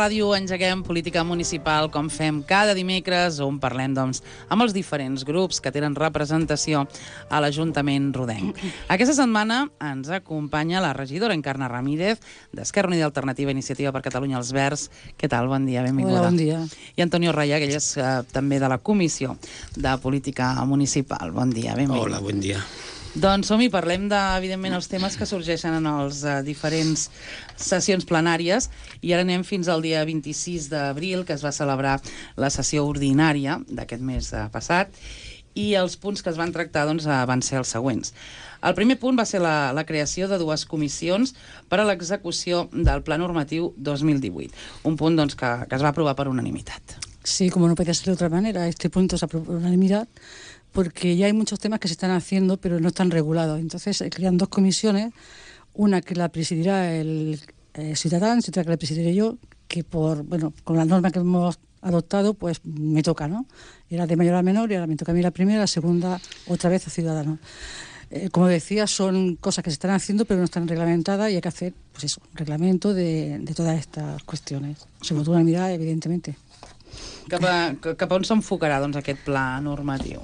ràdio engeguem política municipal com fem cada dimecres, on parlem doncs, amb els diferents grups que tenen representació a l'Ajuntament rodenc. Aquesta setmana ens acompanya la regidora Encarna Ramírez, d'Esquerra Unida i Alternativa Iniciativa per Catalunya Els Verds. Què tal? Bon dia, benvinguda. Hola, bon dia. I Antonio Raya, que ell és també de la Comissió de Política Municipal. Bon dia, benvingut. Hola, bon dia. Doncs som-hi, parlem evidentment, els temes que sorgeixen en les diferents sessions plenàries, i ara anem fins al dia 26 d'abril, que es va celebrar la sessió ordinària d'aquest mes passat, i els punts que es van tractar van ser els següents. El primer punt va ser la creació de dues comissions per a l'execució del Pla Normatiu 2018, un punt que es va aprovar per unanimitat. Sí, como no podía ser de otra manera, este punto se aprobó por unanimidad, porque ya hay muchos temas que se están haciendo pero no están regulados. Entonces crean dos comisiones, una que la presidirá el Ciudadanos y otra que la presidiré yo, que con la norma que hemos adoptado, pues me toca, ¿no? Era de mayor a menor y ahora me toca a mí la primera, la segunda otra vez a Ciudadanos. Como decía, son cosas que se están haciendo pero no están reglamentadas, y hay que hacer, pues eso, un reglamento de todas estas cuestiones. Sobre todo unanimidad, evidentemente. Cap a on s'enfocarà aquest pla normatiu?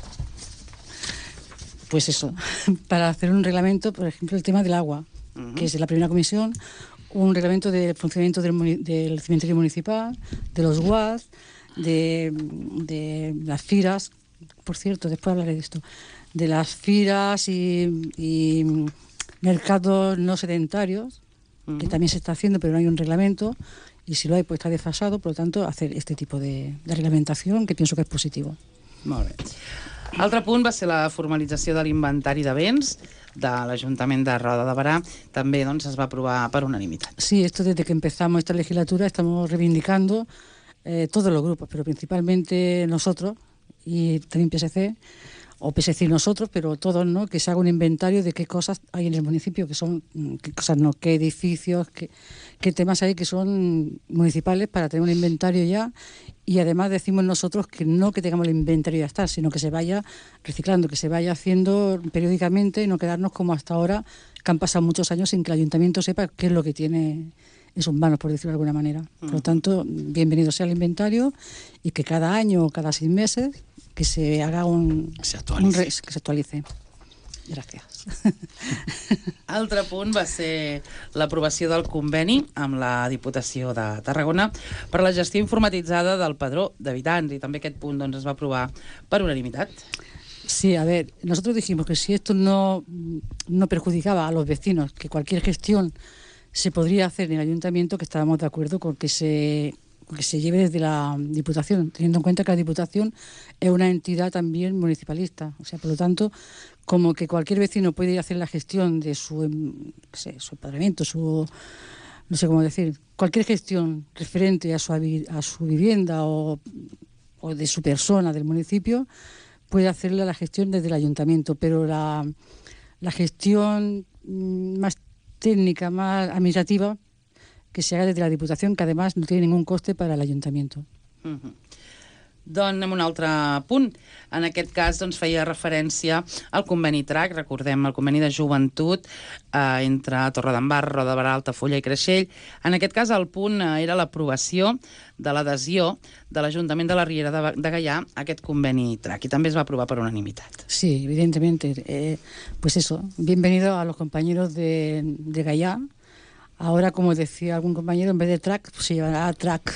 Pues eso, para hacer un reglamento, por ejemplo, el tema del agua, que es de la primera comisión, un reglamento del funcionamiento del cementerio municipal, de los UAS, de las firas, por cierto, después hablaré de esto, de las firas y mercados no sedentarios, que también se está haciendo, pero no hay un reglamento, y si lo hay, pues está desfasado. Por lo tanto, hacer este tipo de reglamentación, que pienso que es positivo. Molt bé. Altre punt va ser la formalització de l'inventari de béns de l'Ajuntament de Roda de Berà. També es va aprovar per unanimitat. Sí, esto desde que empezamos esta legislatura estamos reivindicando todos los grupos, pero principalmente nosotros y también PSC, o PSC y nosotros, pero todos, ¿no?, que se haga un inventario de qué cosas hay en el municipio, qué cosas no, qué edificios, qué temas hay que son municipales, para tener un inventario ya. Y además decimos nosotros que no que tengamos el inventario y ya está, sino que se vaya reciclando, que se vaya haciendo periódicamente, y no quedarnos como hasta ahora, que han pasado muchos años sin que el ayuntamiento sepa qué es lo que tiene en sus manos, por decirlo de alguna manera. Por lo tanto, bienvenido sea el inventario, y que cada año o cada 6 meses que se haga que se actualice. Gràcies. Altre punt va ser l'aprovació del conveni amb la Diputació de Tarragona per la gestió informatitzada del padró d'habitants, i també aquest punt es va aprovar per unanimitat. Sí, a ver, nosotros dijimos que si esto no perjudicaba a los vecinos, que cualquier gestión se podría hacer en el ayuntamiento, que estábamos de acuerdo con que se lleve desde la Diputación, teniendo en cuenta que la Diputación es una entidad también municipalista. O sea, por lo tanto, como que cualquier vecino puede ir a hacer la gestión de su empadronamiento, no sé cómo decir, cualquier gestión referente a su vivienda o de su persona, del municipio, puede hacerle la gestión desde el ayuntamiento, pero la gestión más técnica, más administrativa, que se haga desde la Diputación, que además no tiene ningún coste para el Ayuntamiento. Doncs anem a un altre punt. En aquest cas feia referència al conveni TRAC, recordem, el conveni de joventut entre Torredembarra, Roda de Berà, Altafulla i Creixell. En aquest cas el punt era l'aprovació de l'adhesió de l'Ajuntament de la Riera de Gaià a aquest conveni TRAC, i també es va aprovar per unanimitat. Sí, evidentemente. Pues eso, bienvenido a los compañeros de Gaià. Ahora, como decía algún compañero, en vez de track, pues se llamará track.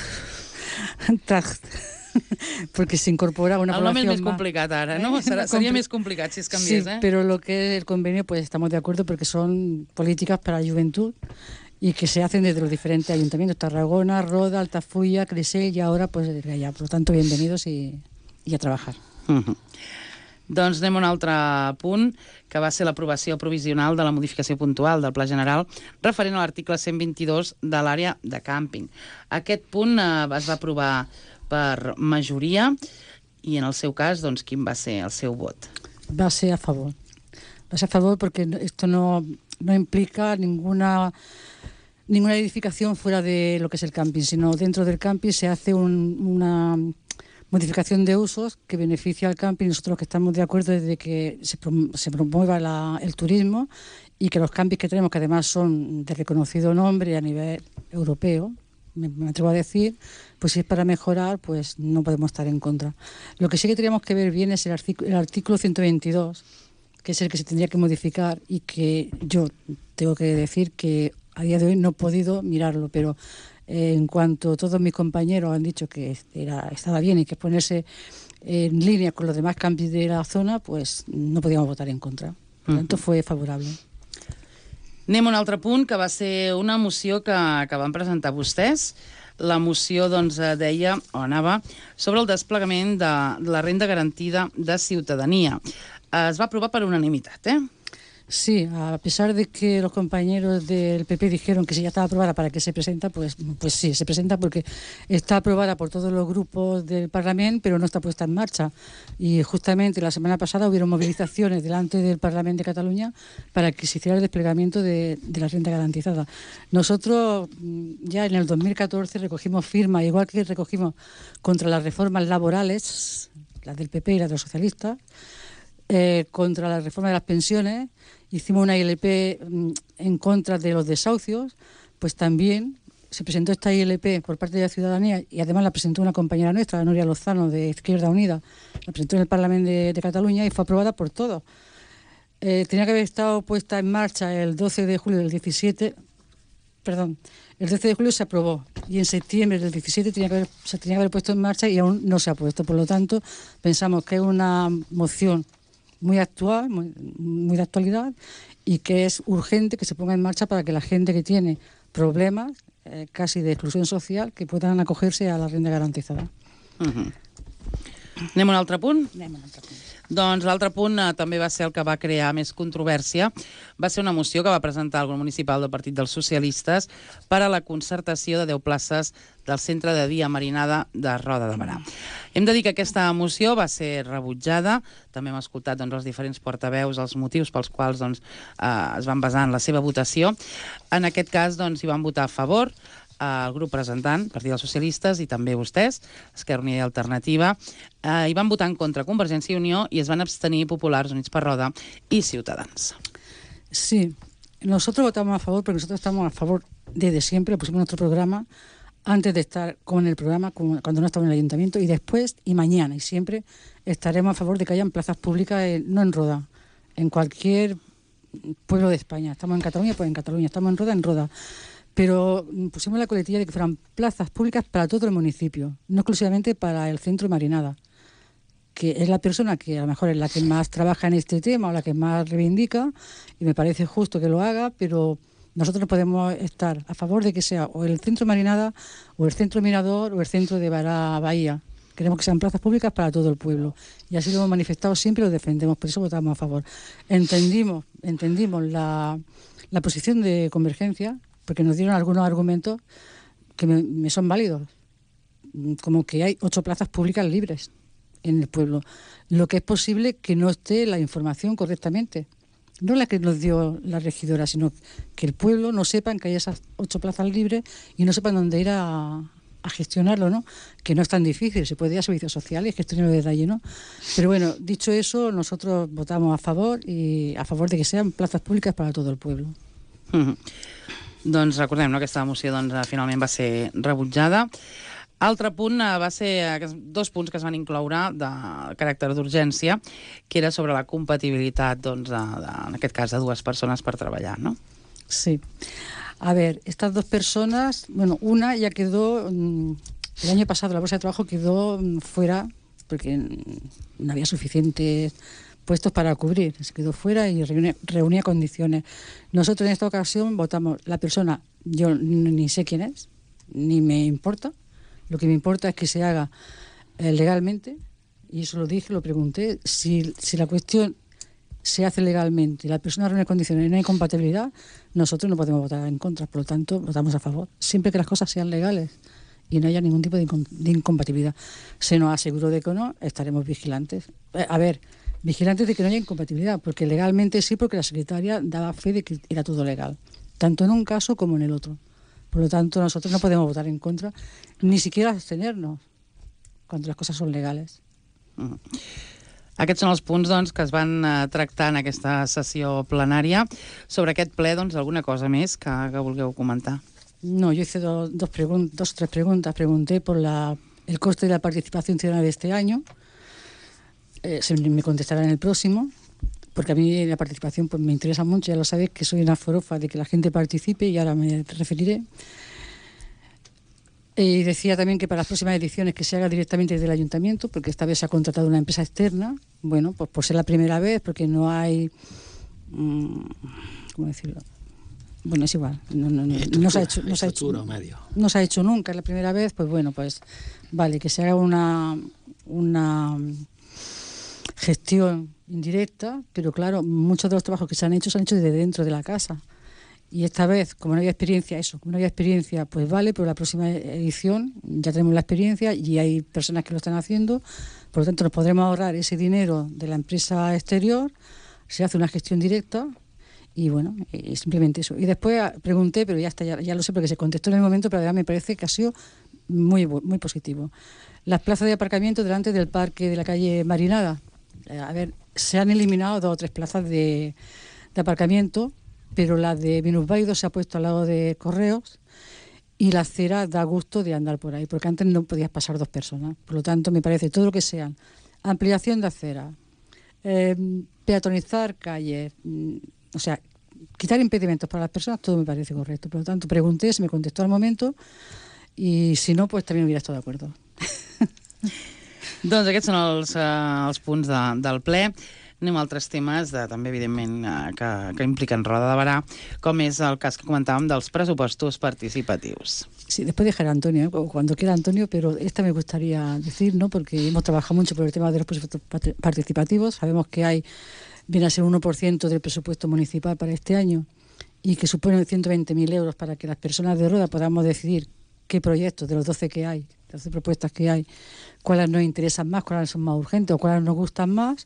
Porque se incorpora una población El nom és més complicat ara, no? Seria més complicat si es canviés, Sí, pero lo que es el convenio, pues estamos de acuerdo, porque son políticas para la juventud y que se hacen desde los diferentes ayuntamientos: Tarragona, Roda, Altafulla, Creixell y ahora pues Gaià. Por lo tanto, bienvenidos y a trabajar. Doncs anem a un altre punt, que va ser l'aprovació provisional de la modificació puntual del Pla General referent a l'article 122 de l'àrea de càmping. Aquest punt es va aprovar per majoria, i en el seu cas, quin va ser el seu vot? Va ser a favor. Va ser a favor porque esto no implica ninguna edificación fuera de lo que es el camping, sino dentro del camping se hace una modificación de usos que beneficia al camping. Nosotros que estamos de acuerdo desde que se promueva el turismo, y que los campings que tenemos, que además son de reconocido nombre a nivel europeo, me atrevo a decir, pues si es para mejorar, pues no podemos estar en contra. Lo que sí que teníamos que ver bien es el artículo 122, que es el que se tendría que modificar y que yo tengo que decir que a día de hoy no he podido mirarlo, pero en cuanto todos mis compañeros han dicho que estaba bien y que ponerse en línea con los demás cambios de la zona, pues no podíamos votar en contra. Per tant, fue favorable. Anem a un altre punt, que va ser una moció que van presentar vostès. La moció deia, o anava, sobre el desplegament de la renda garantida de ciutadania. Es va aprovar per unanimitat, Sí, a pesar de que los compañeros del PP dijeron que si ya estaba aprobada, ¿para qué se presenta? Pues sí, se presenta porque está aprobada por todos los grupos del Parlamento, pero no está puesta en marcha. Y justamente la semana pasada hubieron movilizaciones delante del Parlamento de Cataluña para que se hiciera el desplegamiento de la renta garantizada. Nosotros ya en el 2014 recogimos firmas, igual que recogimos contra las reformas laborales, las del PP y las de los socialistas, contra la reforma de las pensiones, hicimos una ILP en contra de los desahucios, pues también se presentó esta ILP por parte de la ciudadanía y además la presentó una compañera nuestra, Nuria Lozano, de Izquierda Unida, la presentó en el Parlamento de Cataluña y fue aprobada por todos. Tenía que haber estado puesta en marcha el 12 de julio del 17, perdón, el 12 de julio se aprobó y en septiembre del 17 se tenía que haber puesto en marcha y aún no se ha puesto. Por lo tanto, pensamos que es una moción muy actual, muy de actualidad y que es urgente que se ponga en marcha para que la gente que tiene problemas casi de exclusión social que puedan acogerse a la renda garantizada. Anem a un altre punt? Anem a un altre punt. Doncs l'altre punt també va ser el que va crear més controvèrsia. Va ser una moció que va presentar el grup municipal del Partit dels Socialistes per a la concertació de 10 places del centre de dia Marinada de Roda de Berà. Hem de dir que aquesta moció va ser rebutjada. També hem escoltat els diferents portaveus, els motius pels quals es van basar en la seva votació. En aquest cas hi van votar a favor el grup presentant, Partit dels Socialistes, i també vostès, Esquerra Unida i Alternativa, i van votar en contra Convergència i Unió i es van abstenir Populars, Units per Roda i Ciutadans. Sí, nosotros votamos a favor porque nosotros estamos a favor desde siempre, lo pusimos en nuestro programa, antes de estar con el programa, cuando no estaba en el ayuntamiento, y después y mañana, y siempre estaremos a favor de que hayan plazas públicas, no en Roda, en cualquier pueblo de España. Estamos en Cataluña, pues en Cataluña, estamos en Roda. Pero pusimos la coletilla de que fueran plazas públicas para todo el municipio, no exclusivamente para el centro Marinada, que es la persona que a lo mejor es la que más trabaja en este tema o la que más reivindica, y me parece justo que lo haga, pero nosotros no podemos estar a favor de que sea o el centro Marinada, o el centro Mirador, o el centro de Berà Bahía. Queremos que sean plazas públicas para todo el pueblo. Y así lo hemos manifestado siempre y lo defendemos, por eso votamos a favor. Entendimos la posición de Convergencia, porque nos dieron algunos argumentos que me son válidos, como que hay 8 plazas públicas libres en el pueblo, lo que es posible que no esté la información correctamente, no la que nos dio la regidora, sino que el pueblo no sepa que hay esas 8 plazas libres y no sepan dónde ir a gestionarlo, ¿no? Que no es tan difícil, se puede ir a servicios sociales, gestionarlo desde allí, ¿no? Pero bueno, dicho eso, nosotros votamos a favor y a favor de que sean plazas públicas para todo el pueblo. Doncs recordem, que aquesta moció finalment va ser rebutjada. Altre punt va ser 2 punts que es van incloure de caràcter d'urgència, que era sobre la compatibilitat, en aquest cas, de 2 persones per treballar, ¿no? Sí. A ver, estas 2 personas, bueno, una ya quedó, el año pasado la bolsa de trabajo quedó fuera porque no había suficientes puestos para cubrir, se quedó fuera y reunía condiciones. Nosotros en esta ocasión votamos la persona, yo ni sé quién es, ni me importa, lo que me importa es que se haga legalmente, y eso lo dije, lo pregunté, si la cuestión se hace legalmente y la persona reúne condiciones y no hay compatibilidad, nosotros no podemos votar en contra, por lo tanto votamos a favor, siempre que las cosas sean legales y no haya ningún tipo de incompatibilidad. Se nos aseguró de que no, estaremos vigilantes. Vigilantes de que no haya incompatibilidad, porque legalmente sí, porque la secretaria daba fe de que era todo legal, tanto en un caso como en el otro. Por lo tanto, nosotros no podemos votar en contra, ni siquiera abstenernos, cuando las cosas son legales. Aquests són els punts que es van tractar en aquesta sessió plenària. Sobre aquest ple, alguna cosa més que vulgueu comentar? No, yo hice dos o tres preguntas. Pregunté por el coste de la participación ciudadana de este año. Me contestarán en el próximo, porque a mí la participación pues me interesa mucho. Ya lo sabéis que soy una forofa de que la gente participe y ahora me referiré. Y decía también que para las próximas ediciones que se haga directamente desde el ayuntamiento, porque esta vez se ha contratado una empresa externa. Bueno, pues por ser la primera vez, porque no hay... ¿cómo decirlo? Bueno, es igual, no se ha hecho nunca, es la primera vez, pues bueno, pues vale, que se haga una gestión indirecta, pero claro, muchos de los trabajos que se han hecho desde dentro de la casa. Y esta vez, como no había experiencia, pues vale, pero la próxima edición ya tenemos la experiencia y hay personas que lo están haciendo, por lo tanto nos podremos ahorrar ese dinero de la empresa exterior, se hace una gestión directa. Y bueno, simplemente eso. Y después pregunté, pero ya está, ya lo sé porque se contestó en el momento, pero además me parece que ha sido muy positivo. Las plazas de aparcamiento delante del parque de la calle Marinada. A ver, se han eliminado 2 o 3 plazas de aparcamiento, pero la de minusválidos se ha puesto al lado de Correos y la acera da gusto de andar por ahí, porque antes no podías pasar 2 personas. Por lo tanto, me parece todo lo que sean ampliación de acera, peatonizar calles... O sea, quitar impedimentos para las personas, todo me parece correcto. Por lo tanto, pregunté, se me contestó al momento i si no, pues també hubiera estat d'acord. Doncs aquests són els punts del ple. Anem a altres temes, també, evidentment, que impliquen Roda de Berà, com és el cas que comentàvem dels pressupostos participatius. Sí, después dejará Antonio, cuando quiera Antonio, pero esta me gustaría decir, ¿no? Porque hemos trabajado mucho por el tema de los presupuestos participativos. Sabemos que viene a ser 1% del presupuesto municipal para este año y que supone 120.000 euros para que las personas de Roda podamos decidir qué proyectos de los 12 que hay, 12 propuestas que hay, cuáles nos interesan más, cuáles son más urgentes o cuáles nos gustan más.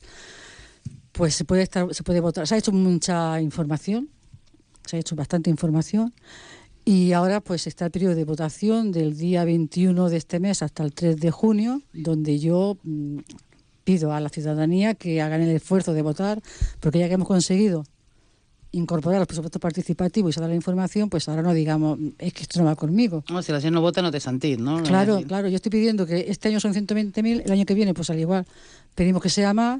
Pues se puede votar. Se ha hecho mucha información, se ha hecho bastante información y ahora pues está el periodo de votación del día 21 de este mes hasta el 3 de junio, donde yo pido a la ciudadanía que hagan el esfuerzo de votar, porque ya que hemos conseguido incorporar los presupuestos participativos y se da la información, pues ahora no digamos, es que esto no va conmigo. No, si la gent no vota no té sentit, ¿no? Claro, yo estoy pidiendo que este año son 120.000, el año que viene pues al igual pedimos que sea más,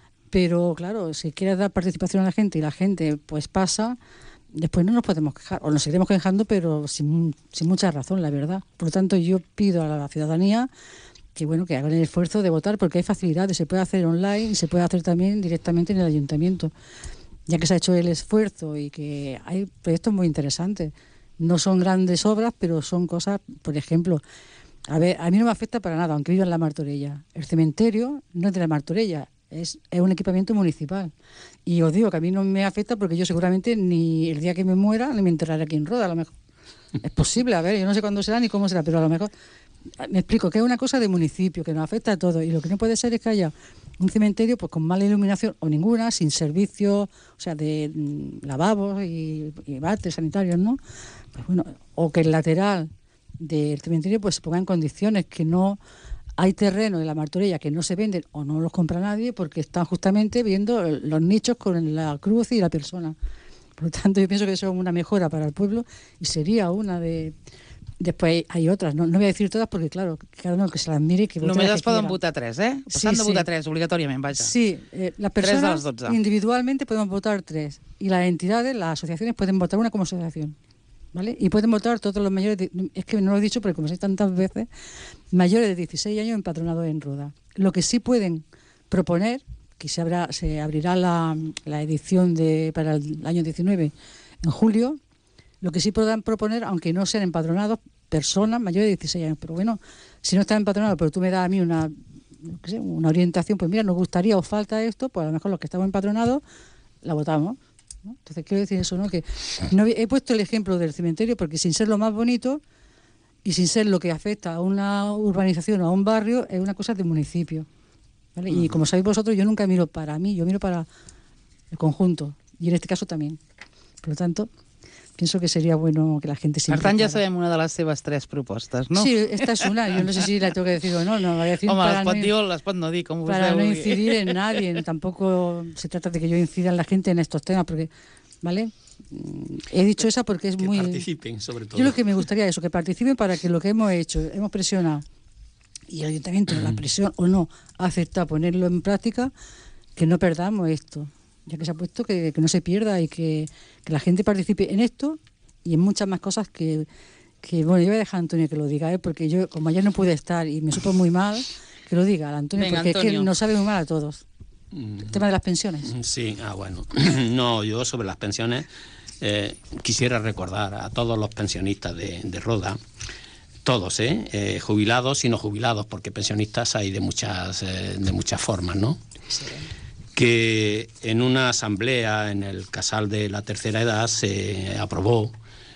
pero claro, si quieres dar participación a la gente y la gente pues pasa, después no nos podemos quejar, o nos seguiremos quejando, pero sin mucha razón, la verdad. Por lo tanto, yo pido a la ciudadanía que bueno, que hagan el esfuerzo de votar, porque hay facilidades, se puede hacer online y se puede hacer también directamente en el ayuntamiento, ya que se ha hecho el esfuerzo y que hay proyectos muy interesantes. No son grandes obras, pero son cosas, por ejemplo, a ver, a mí no me afecta para nada, aunque viva en la Martorella. El cementerio no es de la Martorella, es un equipamiento municipal. Y os digo que a mí no me afecta porque yo seguramente ni el día que me muera ni me enterraré aquí en Roda, a lo mejor. Es posible, a ver, yo no sé cuándo será ni cómo será, pero a lo mejor... Me explico, que es una cosa de municipio, que nos afecta a todos, y lo que no puede ser es que haya un cementerio pues con mala iluminación o ninguna, sin servicio, o sea, de lavabos y váteres sanitarios, ¿no? Pues bueno, o que el lateral del cementerio pues se ponga en condiciones, que no hay terreno en la Martorella que no se venden o no los compra nadie porque están justamente viendo los nichos con la cruz y la persona. Por lo tanto, yo pienso que eso es una mejora para el pueblo y sería una de... Después hay otras, no voy a decir todas porque, claro, cada uno que se las mire... Que només es poden votar 3, ¿eh? S'han de votar 3, obligatòriament, vaja. Sí, las personas individualmente podemos votar 3 y las entidades, las asociaciones pueden votar una como asociación, ¿vale? Y pueden votar todos los mayores, es que no lo he dicho porque como sé tantas veces, mayores de 16 años empadronados en Roda. Lo que sí pueden proponer, que se abrirá la edición para el año 19 en julio, lo que sí podrán proponer, aunque no sean empadronados, personas mayores de 16 años. Pero bueno, si no están empadronados, pero tú me das a mí una orientación, pues mira, nos gustaría o falta esto, pues a lo mejor los que estamos empadronados la votamos, ¿no? Entonces quiero decir eso, ¿no? Que no he puesto el ejemplo del cementerio porque sin ser lo más bonito y sin ser lo que afecta a una urbanización o a un barrio, es una cosa de municipio, ¿vale? Y como sabéis vosotros, yo nunca miro para mí, yo miro para el conjunto, y en este caso también. Por lo tanto, pienso que sería bueno que la gente se implicara. Per tant, ja sabem una de les seves 3 propostes, no? Sí, esta es una. Yo no sé si la tengo que decir o no. No la voy a decir. Home, les pot dir o les pot no dir, com vostè para no vulgui. incidir en nadie. Tampoco se trata de que yo incida en la gente en estos temas, porque ¿vale? He dicho esa porque es que muy... participen, sobre todo. Yo lo que me gustaría es eso, que participen para que lo que hemos hecho, hemos presionado, y el ayuntamiento, la presión o no, ha aceptado ponerlo en práctica, que no perdamos esto, ya que se ha puesto que no se pierda y que la gente participe en esto y en muchas más cosas que bueno, yo voy a dejar a Antonio que lo diga, porque yo, como ayer no pude estar y me supo muy mal, que lo diga Antonio, Venga, porque Antonio. es que nos sabe muy mal a todos. El tema de las pensiones. Sí, bueno. No, yo sobre las pensiones quisiera recordar a todos los pensionistas de Roda, todos, jubilados y no jubilados, porque pensionistas hay de muchas formas, ¿no? Sí. Que en una asamblea en el Casal de la Tercera Edad se aprobó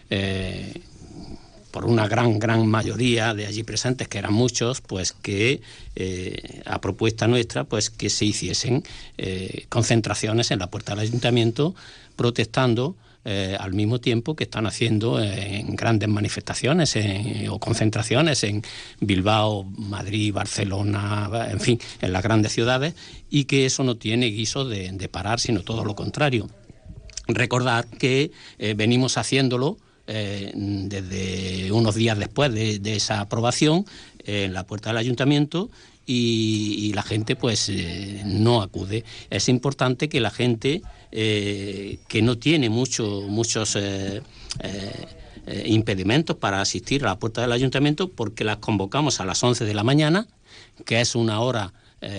por una gran mayoría de allí presentes, que eran muchos, pues que a propuesta nuestra, pues que se hiciesen concentraciones en la puerta del ayuntamiento protestando al mismo tiempo que están haciendo en grandes manifestaciones o concentraciones en Bilbao, Madrid, Barcelona, en fin, en las grandes ciudades, y que eso no tiene guiso de parar, sino todo lo contrario. Recordar que venimos haciéndolo desde unos días después de esa aprobación en la puerta del ayuntamiento, y la gente pues no acude. Es importante que la gente que no tiene muchos impedimentos para asistir a la puerta del ayuntamiento, porque las convocamos a las 11 de la mañana, que es una hora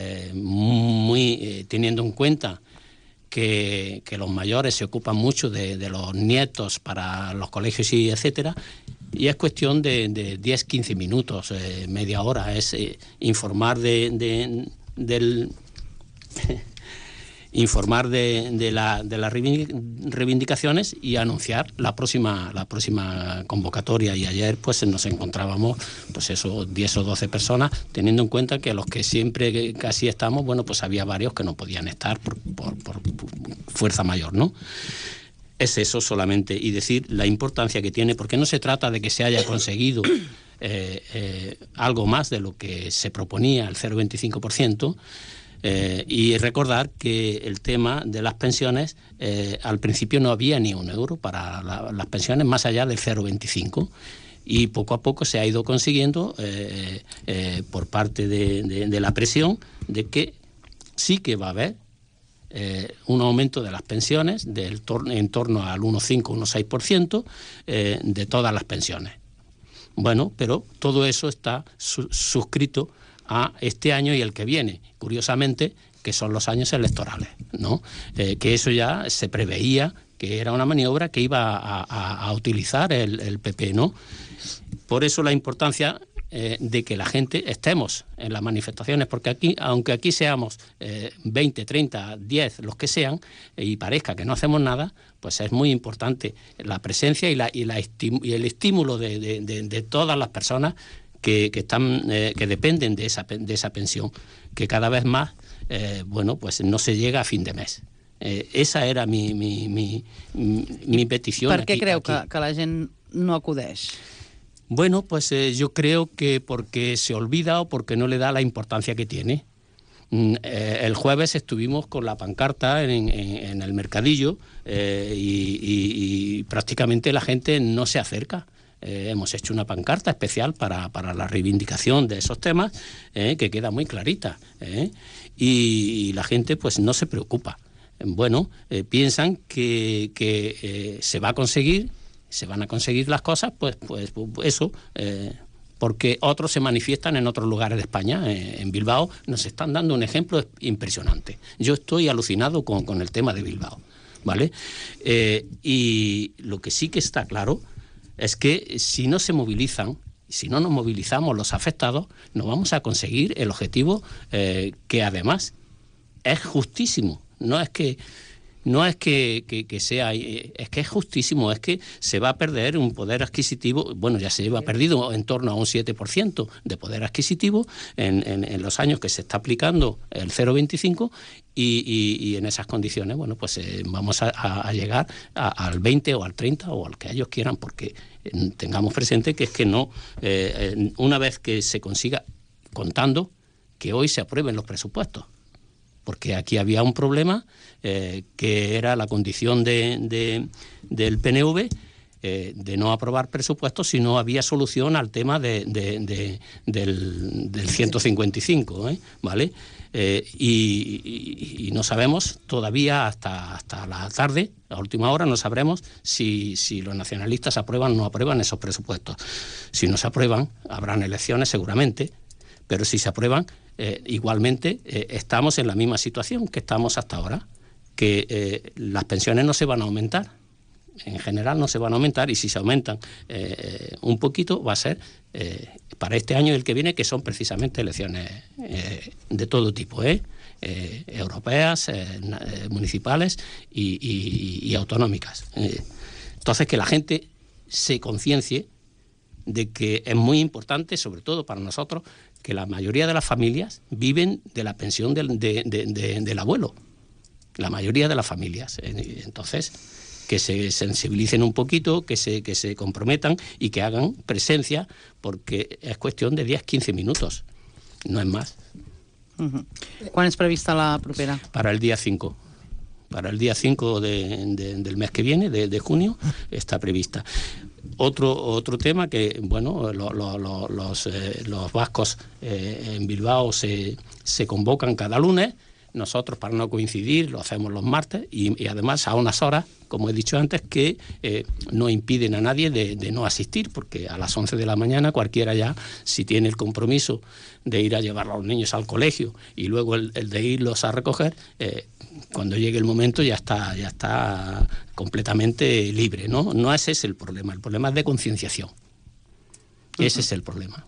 muy teniendo en cuenta que los mayores se ocupan mucho de los nietos para los colegios y etcétera, y es cuestión de 10-15 minutos, media hora, es informar informar de las reivindicaciones y anunciar la próxima convocatoria. Y ayer pues nos encontrábamos pues eso, 10 o 12 personas, teniendo en cuenta que los que siempre casi estamos, bueno, pues había varios que no podían estar por fuerza mayor, ¿no? Es eso solamente, y decir la importancia que tiene, porque no se trata de que se haya conseguido algo más de lo que se proponía, el 0,25%, y recordar que el tema de las pensiones, al principio no había ni un euro para las pensiones más allá del 0,25%, y poco a poco se ha ido consiguiendo por parte de la presión de que sí que va a haber un aumento de las pensiones en torno al 1,5, 1,6% de todas las pensiones. Bueno, pero todo eso está suscrito a este año y el que viene, curiosamente, que son los años electorales, ¿no? Que eso ya se preveía que era una maniobra que iba a utilizar el PP, ¿no? Por eso la importancia de que la gente estemos en las manifestaciones, porque aquí, aunque aquí seamos 20, 30, 10, los que sean, y parezca que no hacemos nada, pues es muy importante la presencia y el estímulo de todas las personas que dependen de esa pensión, que cada vez más bueno, pues no se llega a fin de mes. Esa era mi petición. Per què creu que la gent no acudeix? Bueno, pues yo creo que porque se olvida o porque no le da la importancia que tiene. El jueves estuvimos con la pancarta en el mercadillo y prácticamente la gente no se acerca. Hemos hecho una pancarta especial para la reivindicación de esos temas, que queda muy clarita, y la gente pues no se preocupa. Bueno, piensan que se va a conseguir, se van a conseguir las cosas, pues eso, porque otros se manifiestan en otros lugares de España. En Bilbao nos están dando un ejemplo impresionante. Yo estoy alucinado con el tema de Bilbao, ¿vale? Y lo que sí que está claro es que si no se movilizan, si no nos movilizamos los afectados, no vamos a conseguir el objetivo, que además es justísimo. No es que sea, es que es justísimo, es que se va a perder un poder adquisitivo. Bueno, ya se lleva perdido en torno a un 7% de poder adquisitivo en los años que se está aplicando el 0,25, y en esas condiciones, bueno, pues vamos a llegar al 20 o al 30 o al que ellos quieran, porque tengamos presente que es que no, una vez que se consiga, contando que hoy se aprueben los presupuestos, porque aquí había un problema que era la condición del PNV, de no aprobar presupuestos si no había solución al tema del 155, ¿vale? Y no sabemos todavía hasta la tarde, a última hora, no sabremos si los nacionalistas aprueban o no aprueban esos presupuestos. Si no se aprueban, habrán elecciones seguramente, pero si se aprueban, igualmente estamos en la misma situación que estamos hasta ahora, que las pensiones no se van a aumentar. En general no se van a aumentar, y si se aumentan un poquito va a ser para este año y el que viene, que son precisamente elecciones de todo tipo, europeas, municipales y autonómicas. Entonces, que la gente se conciencie de que es muy importante, sobre todo para nosotros, que la mayoría de las familias viven de la pensión del abuelo. La mayoría de las familias. Entonces, que se sensibilicen un poquito, que se comprometan y que hagan presencia, porque es cuestión de 10-15 minutos, no es más. Quan és prevista la propera? Para el día 5. Para el día 5 del mes que viene, de junio, está prevista. Otro tema que, bueno, los vascos en Bilbao se convocan cada lunes. Nosotros, para no coincidir, lo hacemos los martes y además a unas horas, como he dicho antes, que no impiden a nadie de no asistir, porque a las 11 de la mañana cualquiera ya, si tiene el compromiso de ir a llevar a los niños al colegio y luego el de irlos a recoger, cuando llegue el momento ya está completamente libre, ¿no? No ese es el problema es de concienciación. Ese es el problema.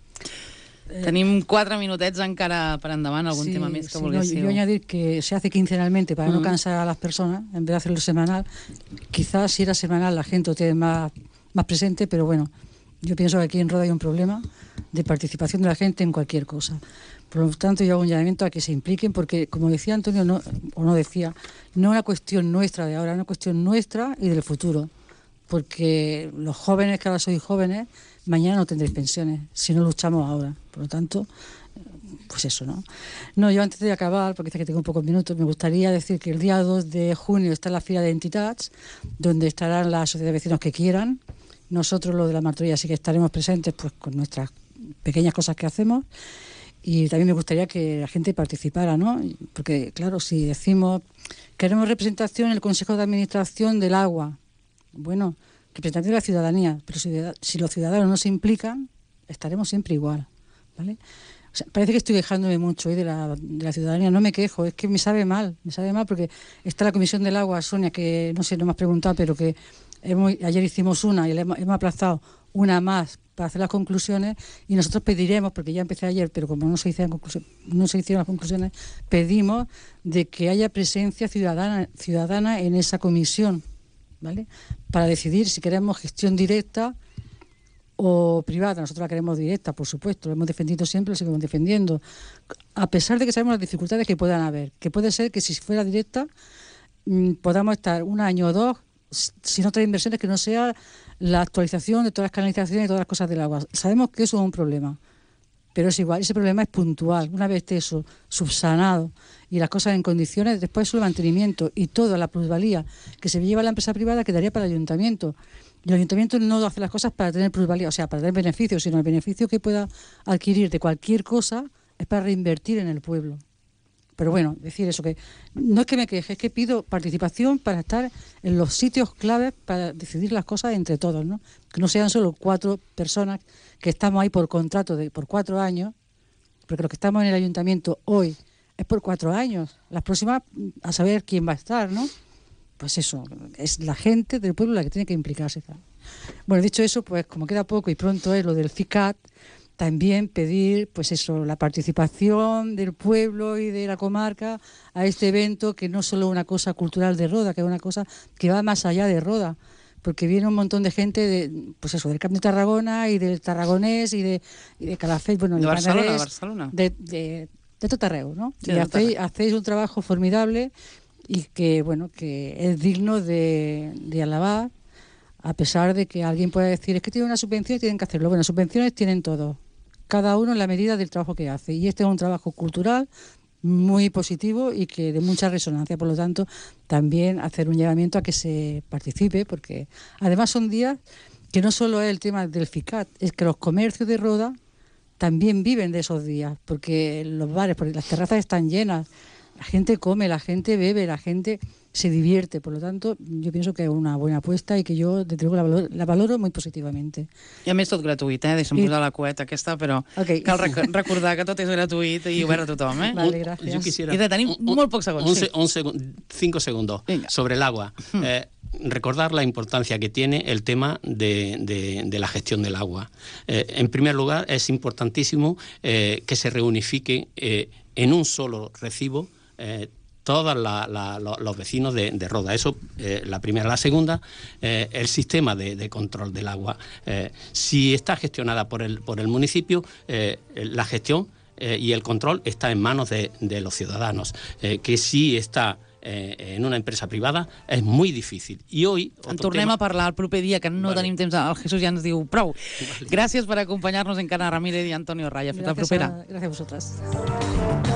Tenim 4 minutets encara per endavant, algun tema més que volguéssiu. Yo añadir que se hace quincenalmente para no cansar a las personas, en vez de hacerlo semanal. Quizás si era semanal la gente lo tiene más presente, pero bueno, yo pienso que aquí en Roda hay un problema de participación de la gente en cualquier cosa. Por lo tanto, yo hago un llamamiento a que se impliquen, porque, como decía Antonio, no es una cuestión nuestra de ahora, es una cuestión nuestra y del futuro. Porque los jóvenes, que ahora sois jóvenes, mañana no tendréis pensiones si no luchamos ahora. Por lo tanto, pues eso, ¿no? No, yo antes de acabar, porque dice que tengo pocos minutos, me gustaría decir que el día 2 de junio está la Fira de Entitats, donde estarán las sociedades de vecinos que quieran. Nosotros, los de la Martorell, sí que estaremos presentes pues con nuestras pequeñas cosas que hacemos. Y también me gustaría que la gente participara, ¿no? Porque, claro, si decimos queremos representación en el Consejo de Administración del Agua, bueno, representación de la ciudadanía, pero si los ciudadanos no se implican, estaremos siempre igual, ¿vale? O sea, parece que estoy quejándome mucho de la ciudadanía, no me quejo, es que me sabe mal porque está la Comisión del Agua, Sonia, que no sé, no me has preguntado, pero que ayer hicimos una y hemos aplazado una más para hacer las conclusiones, y nosotros pediremos, porque ya empecé ayer, pero como no se hicieron las conclusiones, pedimos de que haya presencia ciudadana en esa comisión, ¿vale? Para decidir si queremos gestión directa o privada. Nosotros la queremos directa, por supuesto, lo hemos defendido siempre, lo seguimos defendiendo, a pesar de que sabemos las dificultades que puedan haber, que puede ser que si fuera directa podamos estar un año o dos sin otras inversiones que no sea la actualización de todas las canalizaciones y todas las cosas del agua. Sabemos que eso es un problema, pero es igual, ese problema es puntual. Una vez esté eso subsanado y las cosas en condiciones, después el mantenimiento y toda la plusvalía que se lleva a la empresa privada quedaría para el ayuntamiento. Y el ayuntamiento no hace las cosas para tener plusvalía, o sea, para tener beneficios, sino el beneficio que pueda adquirir de cualquier cosa es para reinvertir en el pueblo. Pero bueno, decir eso, que no es que me queje, es que pido participación para estar en los sitios claves para decidir las cosas entre todos, ¿no? Que no sean solo 4 personas que estamos ahí por contrato por 4 años, porque los que estamos en el ayuntamiento hoy es por 4 años. Las próximas, a saber quién va a estar, ¿no? Pues eso, es la gente del pueblo la que tiene que implicarse. Bueno, dicho eso, pues como queda poco y pronto es lo del FICAT, también pedir, pues eso, la participación del pueblo y de la comarca a este evento, que no es solo una cosa cultural de Roda, que es una cosa que va más allá de Roda, porque viene un montón de gente pues eso, del Camp de Tarragona y del Tarragonés y de Calafell, bueno, de Barcelona. De Totarreu, ¿no? Sí, y hacéis un trabajo formidable y que, bueno, que es digno de alabar, a pesar de que alguien pueda decir, es que tienen una subvención y tienen que hacerlo. Bueno, subvenciones tienen todos, cada uno en la medida del trabajo que hace. Y este es un trabajo cultural muy positivo y que de mucha resonancia. Por lo tanto, también hacer un llamamiento a que se participe, porque además son días que no solo es el tema del FICAT, es que los comercios de Roda también viven de esos días, porque los bares, porque las terrazas están llenas, la gente come, la gente bebe, la gente se divierte. Por lo tanto, jo penso que és una bona apuesta i que jo, de luego, la valoro molt positivament. I a més tot gratuït, deixa'm posar la cueta aquesta, però cal recordar que tot és gratuït i obert a tothom. Vale, gracias. Yo quisiera... I tenim molt pocs segons. 5 segundos. Venga. Sobre el agua. Recordar la importancia que tiene el tema de la gestión del agua. En primer lugar, es importantísimo que se reunifique en un solo recibo todos los vecinos de Roda. Eso, la primera. La segunda, el sistema de control del agua. Si está gestionada por el municipio, la gestión y el control está en manos de los ciudadanos. Que si está en una empresa privada és molt difícil. I hoy... En tornem a parlar el proper dia, que no tenim temps. El Jesús ja ens diu prou. Gràcies per acompanyar-nos, Encarna Ramírez i Antonio Raya. Fins la propera. Gràcies a vosaltres.